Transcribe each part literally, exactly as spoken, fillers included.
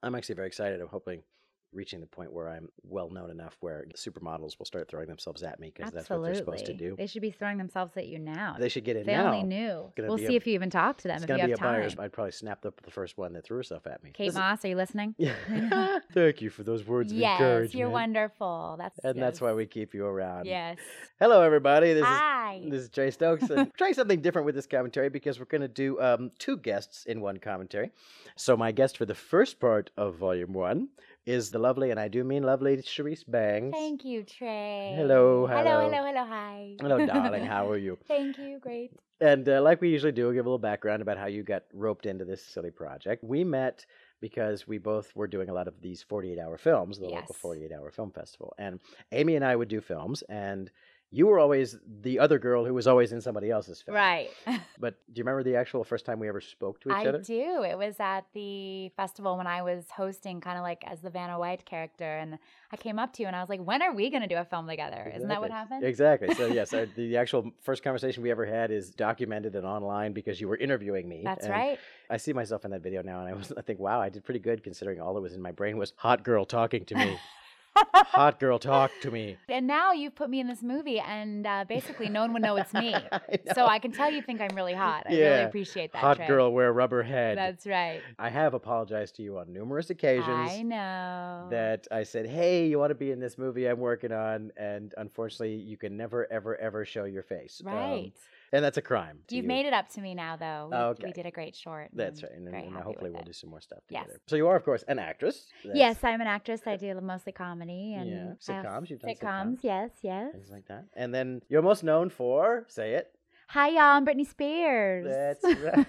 I'm actually very excited. I'm hoping reaching the point where I'm well known enough where supermodels will start throwing themselves at me because that's what they're supposed to do. They should be throwing themselves at you now. They should get in they now. only knew. Gonna We'll be see a- if you even talk to them It's if going you to have be a buyer's. time. I'd probably snap up the first one that threw herself at me. Kate This is- Moss, are you listening? Yeah. Thank you for those words of Yes, encouragement. you're wonderful. That's And that's yes. why we keep you around. Yes. Hello, everybody. This Hi. is this is Trey Stokes. And we're trying something different with this commentary because we're going to do um, two guests in one commentary. So my guest for the first part of Volume One is the lovely, and I do mean lovely, Charisse Bangs. Thank you, Trey. Hello, Hello, hello. hello, hello, hi. Hello, darling. How are you? Thank you, great. And uh, like we usually do, we'll give a little background about how you got roped into this silly project. We met because we both were doing a lot of these forty-eight hour films, the Yes. local forty-eight hour film festival. And Amy and I would do films, and you were always the other girl who was always in somebody else's film. Right. But do you remember the actual first time we ever spoke to each I other? do. It was at the festival when I was hosting, kind of like as the Vanna White character. And I came up to you and I was like, when are we going to do a film together? Isn't that what Exactly. happened? Exactly. So, yes, our, the actual first conversation we ever had is documented and online because you were interviewing me. That's and right. I see myself in that video now, and I was I think, wow, I did pretty good considering all that was in my brain was hot girl talking to me. Hot girl talk to me. And now you've put me in this movie, and uh, basically no one would know it's me. I So know. I can tell you think I'm really hot. I Yeah. really appreciate that, Hot Trey. girl wear rubber head. That's right. I have apologized to you on numerous occasions. I know. That I said, hey, you want to be in this movie I'm working on, and unfortunately, you can never, ever, ever show your face. Um, Right. and that's a crime. to You've you. made it up to me now, though. We, Oh, okay. we did a great short. and That's I'm right, and, very and happy hopefully with we'll it. do some more stuff Yes. together. So you are, of course, an actress. That's- Yes, I'm an actress. I do mostly comedy and Yeah. I also- Sitcoms, you've done sitcoms. sitcoms. Yes, yes. Things like that. And then you're most known for, say it. Hi, y'all. I'm Britney Spears. That's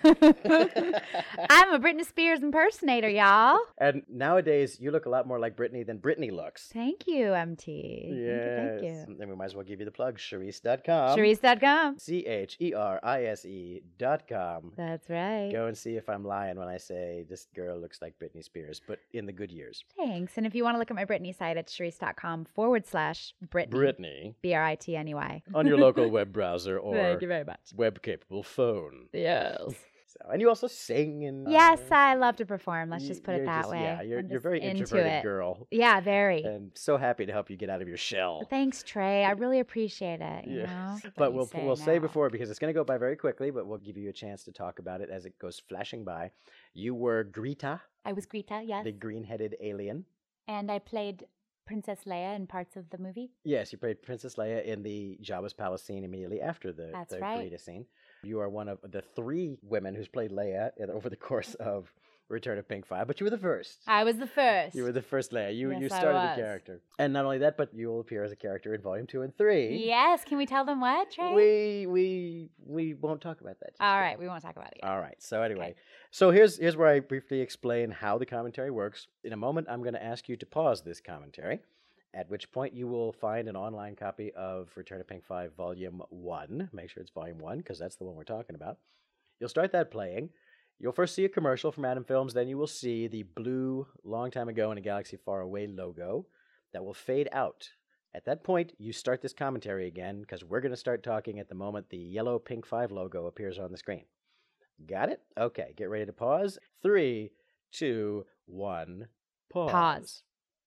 right. I'm a Britney Spears impersonator, y'all. And nowadays, you look a lot more like Britney than Britney looks. Thank you, M T. Yes. Thank you. Thank you. Then we might as well give you the plug, Charisse dot com. Charisse dot com. C H E R I S E dot com. That's right. Go and see if I'm lying when I say this girl looks like Britney Spears, but in the good years. Thanks. And if you want to look at my Britney site, it's Charisse dot com forward slash Britney. Britney B R I T N E Y. on your local web browser or Thank you very much. web-capable phone. Yes. So, and you also sing and Yes, uh, I love to perform. Let's you- just put it you're that just- way. Yeah, you're I'm you're just very into introverted it. girl, Yeah, very. and so happy to help you get out of your shell. Thanks, Trey. I really appreciate it. You Yes. know? What But you we'll say we'll say now. before because it's going to go by very quickly, but we'll give you a chance to talk about it as it goes flashing by. You were Greta, I was Greta, yes. the green-headed alien. And I played Princess Leia in parts of the movie. Yes, you played Princess Leia in the Jabba's palace scene immediately after the, That's the right. Greta scene. You are one of the three women who's played Leia in- over the course of Return of Pink Five, but you were the first. I was the first. You were the first Leia. You you Yes, I started was. the character, and not only that, but you will appear as a character in Volume Two and Three. Yes. Can we tell them what, Trey? We we we won't talk about that. just All yet. right. We won't talk about it yet. All right. So anyway, so here's here's where I briefly explain how the commentary works. In a moment, I'm going to ask you to pause this commentary, at which point you will find an online copy of Return of Pink Five Volume One. Make sure it's Volume One because that's the one we're talking about. You'll start that playing. You'll first see a commercial from Adam Films, then you will see the blue "Long Time Ago in a Galaxy Far Away" logo that will fade out. At that point, you start this commentary again because we're going to start talking at the moment the yellow Pink Five logo appears on the screen. Got it? Okay, get ready to pause. Three, two, one, pause. Pause.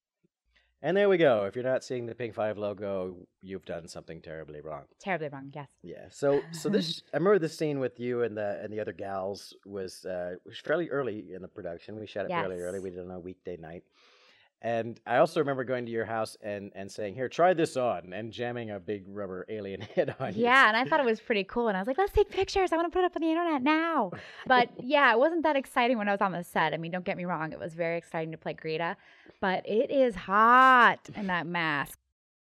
And there we go. If you're not seeing the Pink Five logo, you've done something terribly wrong. Terribly wrong. Yes. Yeah. So so this I remember this scene with you and the and the other gals was uh was fairly early in the production. We shot it fairly Yes. early. We did it on a weekday night. And I also remember going to your house and, and saying, "Here, try this on," and jamming a big rubber alien head on you. Yeah, and I thought it was pretty cool. And I was like, let's take pictures. I want to put it up on the internet now. But yeah, it wasn't that exciting when I was on the set. I mean, don't get me wrong. It was very exciting to play Greta. But it is hot in that mask.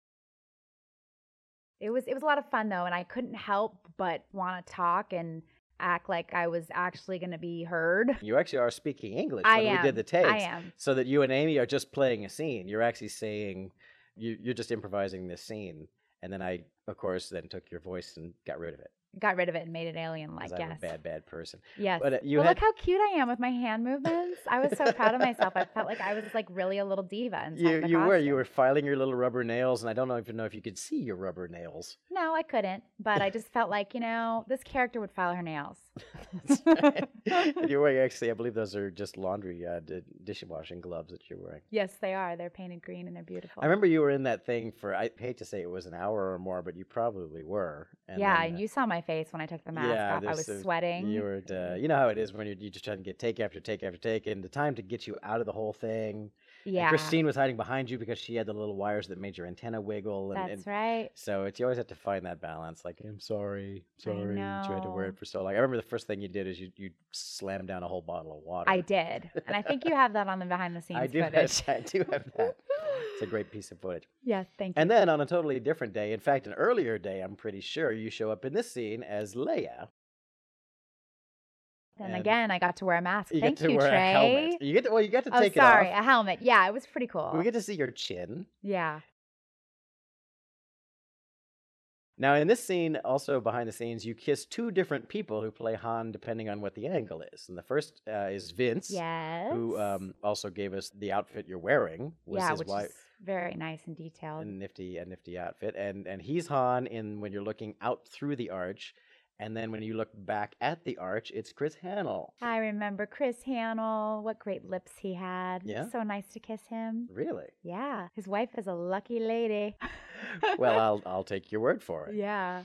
It was it was a lot of fun, though. And I couldn't help but want to talk and act like I was actually going to be heard. You actually are speaking English I when am. we did the takes. I am. So that you and Amy are just playing a scene. You're actually saying, you, you're just improvising this scene. And then I, of course, then took your voice and got rid of it. Got rid of it and made it alien-like, 'cause I'm yes. a bad, bad person. Yes. But, uh, you well, had- look how cute I am with my hand movements. I was so proud of myself. I felt like I was like really a little diva inside You the you were you costume. were filing your little rubber nails, and I don't know even know if you could see your rubber nails. No, I couldn't. But I just felt like, you know, this character would file her nails. That's right. And you're wearing, actually, I believe those are just laundry, uh, d- dishwashing gloves that you're wearing. Yes, they are. They're painted green and they're beautiful. I remember you were in that thing for, I hate to say it was an hour or more, but you probably were. And yeah, then, and uh, you saw my face when I took the mask yeah, off. I there's was some- sweating. You were, uh, you know how it is when you're, you just trying to get take after take after take, and the time to get you out of the whole thing. yeah, And Christine was hiding behind you because she had the little wires that made your antenna wiggle. And, that's and right. so it's you always have to find that balance. Like, I'm sorry, sorry, that you had to wear know. it for so long. I remember the first thing you did is you you slammed down a whole bottle of water. I did, and I think you have that on the behind the scenes I do footage. have, I do have that. It's a great piece of footage. Yes, thank you. And then on a totally different day, in fact, an earlier day, I'm pretty sure you show up in this scene as Leia. Then and again, I got to wear a mask. You Thank get to you, wear Trey. a helmet. You get to, well, you get to Oh, take sorry, it off. a helmet. Yeah, it was pretty cool. We get to see your chin. Yeah. Now, in this scene, also behind the scenes, you kiss two different people who play Han, depending on what the angle is. And the first uh, is Vince, Yes. who um, also gave us the outfit you're wearing. Was yeah, his which wife. is very nice and detailed. A nifty, a nifty outfit, and and he's Han in when you're looking out through the arch, and then when you look back at the arch, it's Chris Hannell. I remember Chris Hannell. What great lips he had. Yeah? So nice to kiss him. Really? Yeah. His wife is a lucky lady. Well, I'll I'll take your word for it. Yeah.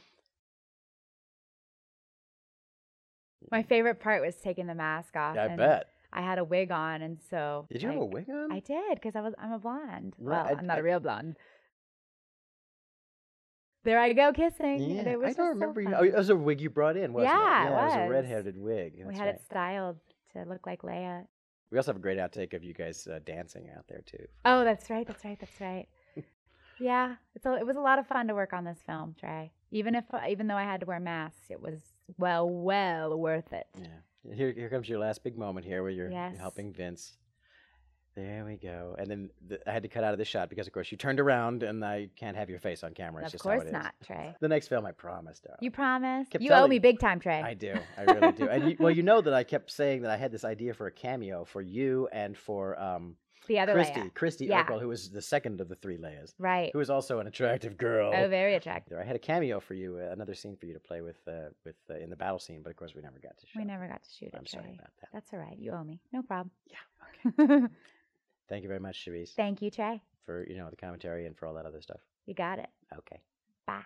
My favorite part was taking the mask off. I and bet. I had a wig on, and so Did you have a like, wig on? I did because I was I'm a blonde. Right, Well, I- I'm not I- a real blonde. There I go kissing. Yeah, and it was I just don't so remember you. fun. Oh, it was a wig you brought in, wasn't Yeah, it? it Yeah, it was a was. red-headed wig. we That's had right. it styled to look like Leia. We also have a great outtake of you guys uh, dancing out there too. Oh, that's right. That's right. That's right. Yeah, it's a, it was a lot of fun to work on this film, Trey. Even if even though I had to wear masks, it was well, well worth it. Yeah. Here, here comes your last big moment here, where you're Yes. helping Vince. There we go. And then the, I had to cut out of this shot because, of course, you turned around, and I can't have your face on camera. It's Of just how course it is. not, Trey. The next film, I promise, darling. You promised. Kept You owe telling- me big time, Trey. I do. I really do. And you, well, you know that I kept saying that I had this idea for a cameo for you and for um, the other Christy, Leia. Christy Yeah. Urkel, who was the second of the three Leias, Right. who was also an attractive girl. Oh, very attractive. I had a cameo for you, uh, another scene for you to play with, uh, with uh, in the battle scene, but of course we never got to shoot. We never got to shoot it, I'm Trey. sorry about that. That's all right. You owe me. No problem. Yeah. Okay. Thank you very much, Cherise, Thank you, Trey. for you know the commentary and for all that other stuff. You got it. Okay. Bye.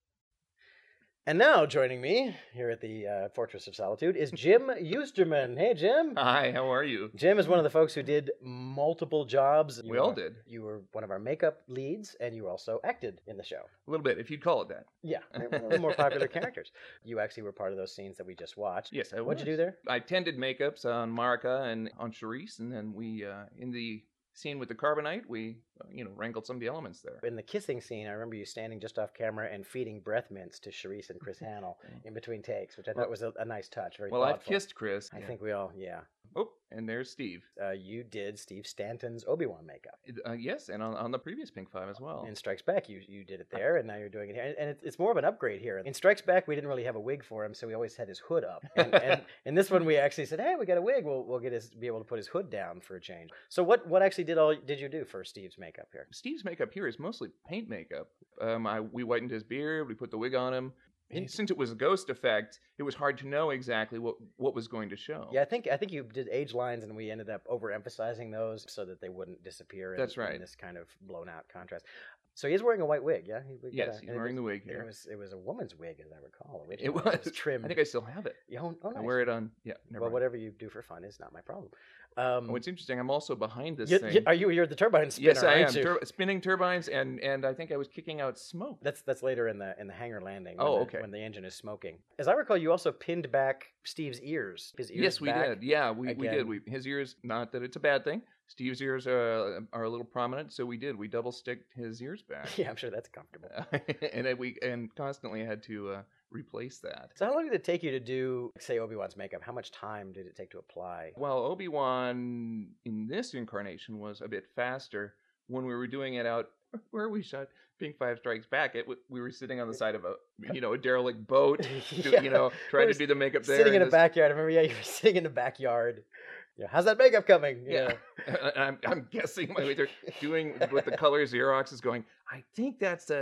And now joining me here at the uh, Fortress of Solitude is Jim Eusterman. Hey, Jim. Hi, how are you? Jim is one of the folks who did multiple jobs. We You all were- did. You were one of our makeup leads, and you also acted in the show. A little bit, if you'd call it that. Yeah, one of the more popular characters. You actually were part of those scenes that we just watched. Yes, I What'd you was. do there? I tended makeups on Marika and on Charisse, and then we, uh, in the scene with the carbonite, we, uh, you know, wrangled some of the elements there. In the kissing scene, I remember you standing just off camera and feeding breath mints to Charisse and Chris Hannell in between takes, which I Well- thought was a, a nice touch. Very Well, I've thoughtful. kissed Chris. I Yeah. think we all, yeah. Oh, and there's Steve. Uh, you did Steve Stanton's Obi-Wan makeup. Uh, yes, and on, on the previous Pink Five as well. In Strikes Back, you you did it there, and now you're doing it here. And, and it's, it's more of an upgrade here. In Strikes Back, we didn't really have a wig for him, so we always had his hood up. And, and in this one, we actually said, "Hey, we got a wig. We'll we'll get his be able to put his hood down for a change." So what what actually did all did you do for Steve's makeup here? Steve's makeup here is mostly paint makeup. Um, I we whitened his beard, we put the wig on him. And since it was a ghost effect, it was hard to know exactly what, what was going to show. Yeah, I think I think you did age lines, and we ended up overemphasizing those so that they wouldn't disappear. In, That's right. In this kind of blown out contrast. So he's wearing a white wig, yeah. He, we got Yes, a- he's and it wearing was- the wig It here. was it was a woman's wig, as I recall. It Originally. was. trimmed. I think I still have it. Yeah, oh, oh, I nice. wear it on. Yeah, never Well, mind. whatever you do for fun is not my problem. Um, Oh, it's interesting. I'm also behind this you- thing. you- are you? You're the turbine spinner, yes, I am. aren't you? Tur- spinning turbines, and and I think I was kicking out smoke. That's that's later in the in the hangar landing. When Oh, the, okay. When the engine is smoking. As I recall, you also pinned back Steve's ears. His ears. Yes, we back. did. Yeah, we, we again. did. We his ears. Not that it's a bad thing. Steve's ears are are a little prominent, so we did. We double sticked his ears back, Yeah, I'm sure that's comfortable. and then we and constantly had to uh, replace that. So how long did it take you to do, say, Obi-Wan's makeup? How much time did it take to apply? Well, Obi Wan in this incarnation was a bit faster. When we were doing it out where we shot Pink Five Strikes Back, it w- we were sitting on the side of a you know a derelict boat, do- Yeah. you know, trying We're to do the makeup there. Sitting in and a this- backyard. I remember, yeah, you were sitting in the backyard. Yeah, how's that makeup coming? You Yeah, know? and I'm I'm guessing my way they're doing with the color Xerox is going. I think that's a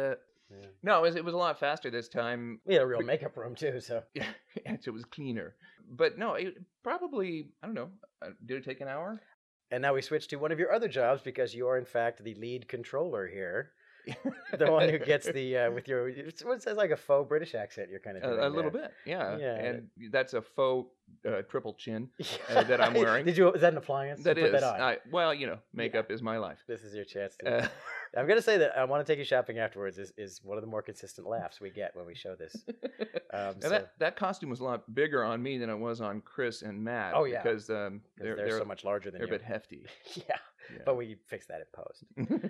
Yeah. No, it was, it was a lot faster this time. We had a real makeup room too, so Yeah, it was cleaner. But no, it probably, I don't know, uh, did it take an hour? and now we switch to one of your other jobs because you are in fact the lead controller here. The one who gets the uh, with your it's, it says like a faux British accent. You're kind of doing A, a little there. bit, yeah. Yeah. And that's a faux uh, triple chin Yeah. uh, that I'm wearing. Did you? Is that an appliance? That You is. put that on. I, well, you know, makeup is my life. This is your chance to. Uh, I'm gonna say that I want to take you shopping afterwards. Is is one of the more consistent laughs we get when we show this. Um, now so, that that costume was a lot bigger on me than it was on Chris and Matt. Oh, yeah. because um, 'cause they're they're, they're, so much larger than they're a you. bit hefty. Yeah, Yeah. but we fixed that in post.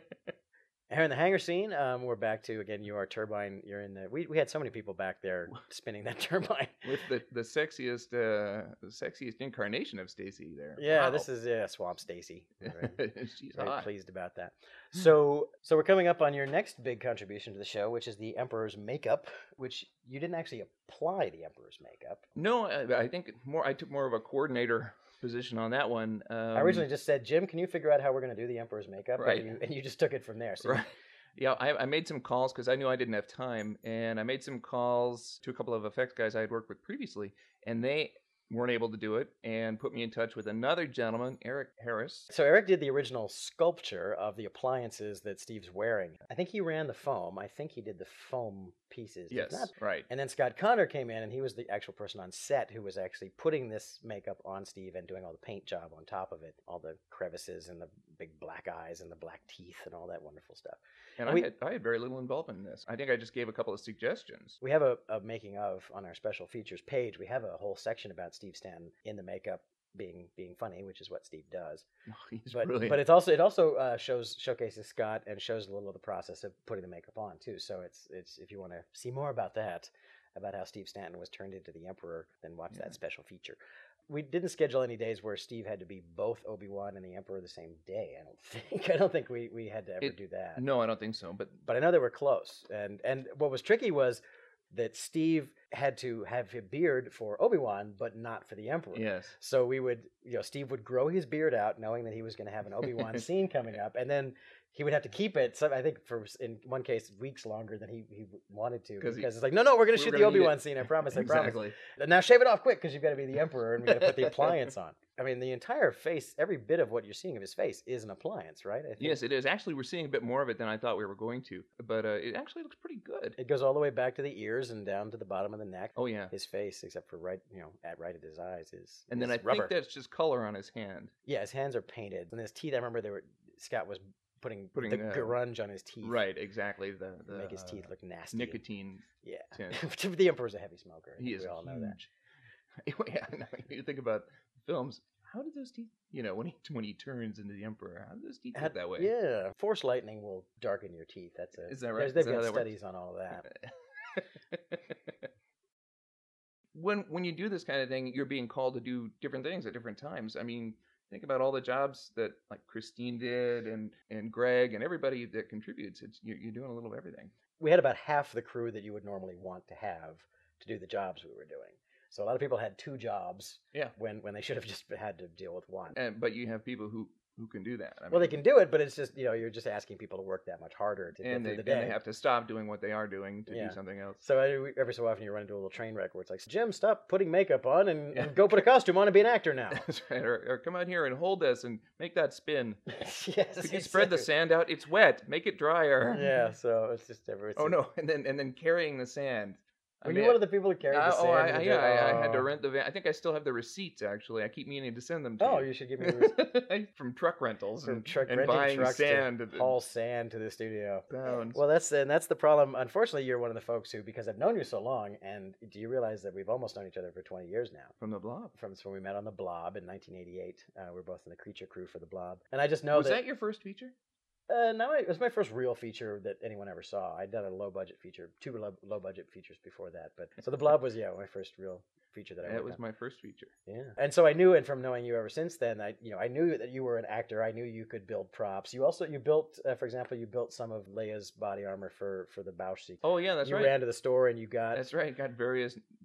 Here in the hangar scene, um, we're back to again. You are turbine. You're in the. We, we had so many people back there spinning that turbine. With the the sexiest uh, the sexiest incarnation of Stacy there. Yeah, Wow. this is yeah, Swamp Stacy. Very, She's very hot. pleased about that. So so we're coming up on your next big contribution to the show, which is the Emperor's makeup, which you didn't actually apply the Emperor's makeup. No, I, I think more. I took more of a coordinator position on that one. Um, I originally just said, Jim, can you figure out how we're going to do the Emperor's makeup? Right. And you, and you just took it from there. So you- Right. Yeah, I, I made some calls because I knew I didn't have time, and I made some calls to a couple of effects guys I had worked with previously, and they weren't able to do it, and put me in touch with another gentleman, Eric Harris. So Eric did the original sculpture of the appliances that Steve's wearing. I think he ran the foam. I think he did the foam pieces. Did Yes, not- right. And then Scott Connor came in, and he was the actual person on set who was actually putting this makeup on Steve and doing all the paint job on top of it, all the crevices and the big black eyes and the black teeth and all that wonderful stuff. And we- I had I had very little involvement in this. I think I just gave a couple of suggestions. We have a, a making of on our special features page. We have a whole section about Steve Stanton in the makeup being being funny, which is what Steve does. He's But brilliant. but it's also it also uh, shows showcases Scott and shows a little of the process of putting the makeup on too. So it's it's if you want to see more about that, about how Steve Stanton was turned into the Emperor, then watch Yeah. that special feature. We didn't schedule any days where Steve had to be both Obi-Wan and the Emperor the same day. I don't think. I don't think we, we had to ever It- do that. no, I don't think so. But But I know they were close. And and what was tricky was that Steve had to have a beard for Obi-Wan, but not for the Emperor. yes, So we would, you know, Steve would grow his beard out, knowing that he was going to have an Obi-Wan scene coming up, and then he would have to keep it. So I think for in one case weeks longer than he, he wanted to, 'Cause because he- it's like, no, no, we're going to we shoot were the gonna need Obi-Wan it. scene. I promise. I promise. exactly. Now shave it off quick because you've got to be the Emperor and we got to put the appliance on. I mean, the entire face, every bit of what you're seeing of his face is an appliance, right? I think Yes, it is. Actually, we're seeing a bit more of it than I thought we were going to. But uh, it actually looks pretty good. it goes all the way back to the ears and down to the bottom of the neck. Oh yeah. His face, except for right, you know, at right at his eyes, is And then is I rubber. think that's just color on his hand. Yeah, his hands are painted, and his teeth. I remember they were Scott was putting, Putting, the uh, grunge on his teeth, Right, exactly. The, to the make his uh, teeth look nasty. nicotine. Yeah, tint. the Emperor's a heavy smoker. I He think is We all know that. huge. yeah, no, you think about films. How do those teeth? You know, when he when he turns into the Emperor, how do those teeth Had- look that way? Yeah, force lightning will darken your teeth. That's a. Is that right? there's- Is They've that how got that works? studies on all of that. when when you do this kind of thing, you're being called to do different things at different times. I mean, think about all the jobs that like Christine did, and and Greg, and everybody that contributes. It's you're, you're doing a little of everything. We had about half the crew that you would normally want to have to do the jobs we were doing. So a lot of people had two jobs. Yeah. When when they should have just had to deal with one. And but you have people who who can do that. I Well, they mean, can do it, but it's just you know you're just asking people to work that much harder to and get they, through the and day. they have to stop doing what they are doing to Yeah. do something else. So I, every so often you run into a little train wreck where it's like, Jim, stop putting makeup on and, Yeah. and go put a costume on and be an actor now. That's right. Or, or come out here and hold this and make that spin. Yes. Could you spread the exactly. sand out? It's wet. Make it drier. Yeah. So it's just every. It's Oh no! And then and then carrying the sand. I Were mean, you one of the people who carried uh, the sand? oh, I, in I, the yeah, jet? I, I had to Oh. rent the van. I think I still have the receipts. Actually, I keep meaning to send them to Oh, you. you should give me the receipt. From truck rentals From and, truck and renting buying trucks sand to at the haul sand to the studio. pounds. Well, that's and that's the problem. Unfortunately, you're one of the folks who, because I've known you so long, and do you realize that we've almost known each other for twenty years now? From the blob. From when we met on the Blob in nineteen eighty-eight, uh, we're both in the creature crew for the Blob, and I just know Was that. that your first feature? Uh, no, it was my first real feature that anyone ever saw. I'd done a low budget feature, two low, low budget features before that, but so the Blob was yeah my first real feature that I. That worked was on. my first feature. Yeah, and so I knew, and from knowing you ever since then, I you know I knew that you were an actor. I knew you could build props. You also you built, uh, for example, you built some of Leia's body armor for for the Bausch sequence. Oh yeah, that's you right. ran to the store and you got That's right. Got various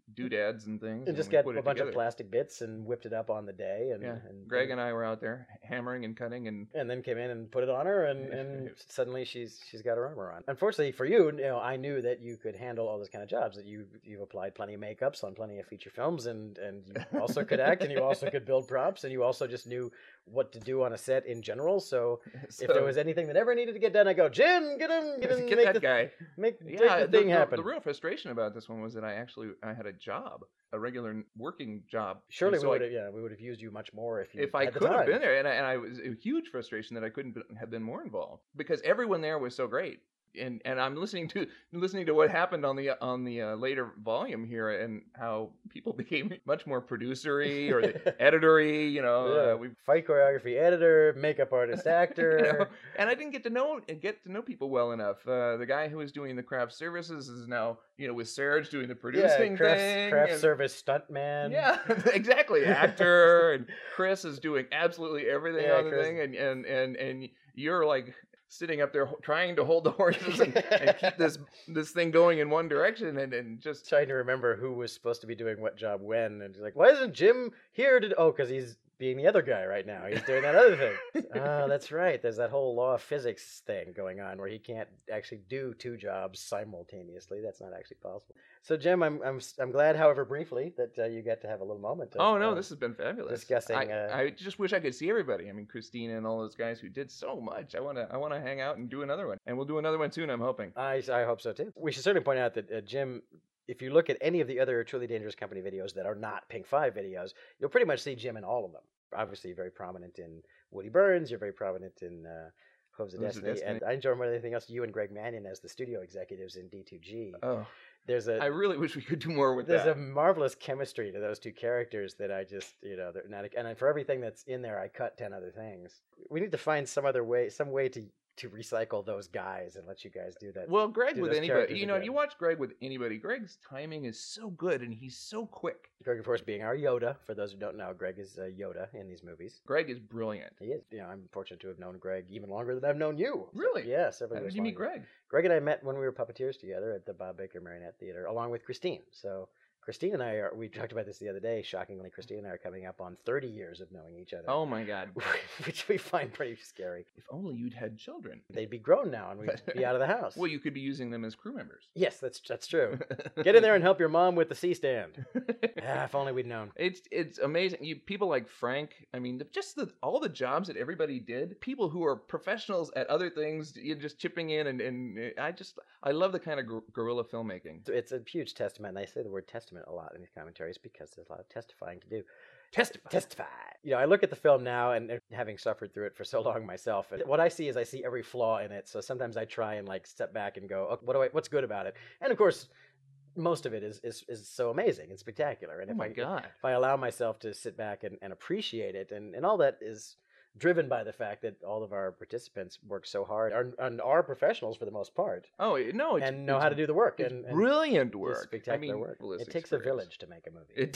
doodads and things. And just we got put a it bunch of together. plastic bits and whipped it up on the day. And, Yeah, and Greg and I were out there hammering and cutting, and and then came in and put it on her, and, and suddenly she's she's got her armor on. Unfortunately for you, you know, I knew that you could handle all those kind of jobs. That you you've applied plenty of makeups on plenty of feature films, and and you also could act, and you also could build props, and you also just knew what to do on a set in general. So, so, if there was anything that ever needed to get done, I go, Jim, get him, get him, get make that the, guy. make Yeah, make the the, thing the, happen. the real frustration about this one was that I actually I had a job, a regular working job. Surely And we so would I, have, yeah, we would have used you much more if you if I had the could have time. been there, and I, and I was a huge frustration that I couldn't be- have been more involved because everyone there was so great. And and I'm listening to listening to what happened on the on the uh, later volume here, and how people became much more producery or the editory. You know, Yeah. uh, we Fight choreography editor, makeup artist, actor. you know, and I didn't get to know get to know people well enough. Uh, the guy who was doing the craft services is now you know with Serge doing the producing yeah, craft, thing. craft and- service stuntman. Yeah, exactly. Actor and Chris is doing absolutely everything Yeah, on the Chris- thing, and and and and you're like sitting up there ho- trying to hold the horses and, and keep this this thing going in one direction, and and just Trying to remember who was supposed to be doing what job when, and he's like, why isn't Jim here to? Oh, because he's being the other guy right now. He's doing that other thing. Oh, that's right. There's that whole law of physics thing going on where he can't actually do two jobs simultaneously. That's not actually possible. So, Jim, I'm I'm I'm glad, however briefly, that uh, you get to have a little moment. Of, oh no, uh, this has been fabulous. discussing, I, uh, I just wish I could see everybody. I mean, Christina and all those guys who did so much. I wanna I wanna hang out and do another one, and we'll do another one soon. I'm hoping. I I hope so too. We should certainly point out that uh, Jim. If you look at any of the other Truly Dangerous Company videos that are not Pink Five videos, you'll pretty much see Jim in all of them. Obviously, you're very prominent in Woody Burns. You're very prominent in uh, Hooves of Hooves of Destiny. Destiny. And I enjoy more than anything else you and Greg Mannion as the studio executives in D two G. Oh, There's a I really wish we could do more with there's that. a marvelous chemistry to those two characters that I just, you know, they're not. And for everything that's in there, I cut ten other things. We need to find some other way, some way to to recycle those guys and let you guys do that. Well, Greg do with those anybody, characters you know, if again. you watch Greg with anybody, Greg's timing is so good and he's so quick. Greg, of course, being our Yoda. For those who don't know, Greg is uh, Yoda in these movies. Greg is brilliant. He is. You know, I'm fortunate to have known Greg even longer than I've known you. Really? Yeah, several How years did you meet longer. Greg? Greg and I met when we were puppeteers together at the Bob Baker Marionette Theater, along with Christine. So Christine and I are, we talked about this the other day, shockingly, Christine and I are coming up on thirty years of knowing each other. Oh my God. Which we find pretty scary. If only you'd had children. They'd be grown now and we'd be out of the house. Well, you could be using them as crew members. Yes, that's that's true. Get in there and help your mom with the C-stand. Ah, if only we'd known. It's it's amazing. You people like Frank. I mean, the, just the all the jobs that everybody did. People who are professionals at other things, you just chipping in, and and I just I love the kind of gu- guerrilla filmmaking. So it's a huge testament, and I say the word testament a lot in these commentaries because there's a lot of testifying to do. Testify. Testify. You know, I look at the film now, and having suffered through it for so long myself, and what I see is I see every flaw in it. So sometimes I try and like step back and go, oh, what do I? What's good about it? And of course, most of it is is, is so amazing and spectacular. And Oh if my I God. if I allow myself to sit back and, and appreciate it, and, and all that is driven by the fact that all of our participants work so hard are, and are professionals for the most part, Oh it- no, it's, and know it's, how to do the work. it's And, and brilliant do work. spectacular I mean, work. Bliss It takes a Express. village to make a movie. It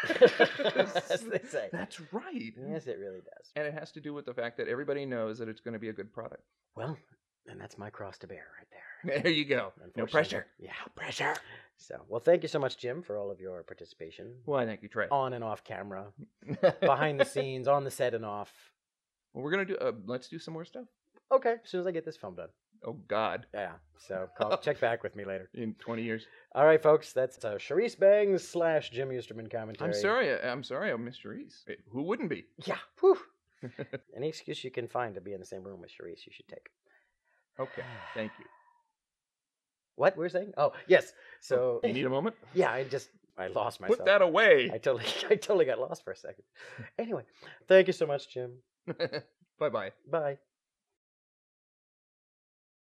does. As they say. That's right. Yes, it really does. And it has to do with the fact that everybody knows that it's going to be a good product. Well, and that's my cross to bear right there. There you go. No Unfortunately. pressure. Yeah. No pressure. So, well, thank you so much, Jim, for all of your participation Why, thank you, Trey. on and off camera, behind the scenes, on the set and off. Well, we're gonna do. Uh, let's do some more stuff. Okay, as soon as I get this film done. Oh God. Yeah. So, call, check back with me later. In twenty years. All right, folks, that's uh, Charisse Bangs slash Jim Eusterman commentary. I'm sorry. I- I'm sorry. I'm Miss Reese. Who wouldn't be? Yeah. Whew. Any excuse you can find to be in the same room with Charisse, you should take. Okay. Thank you. What we're saying? Oh, yes. So, You need a moment? yeah, I just I lost myself. Put that away. I totally, I totally got lost for a second. Anyway, thank you so much, Jim. Bye bye. Bye.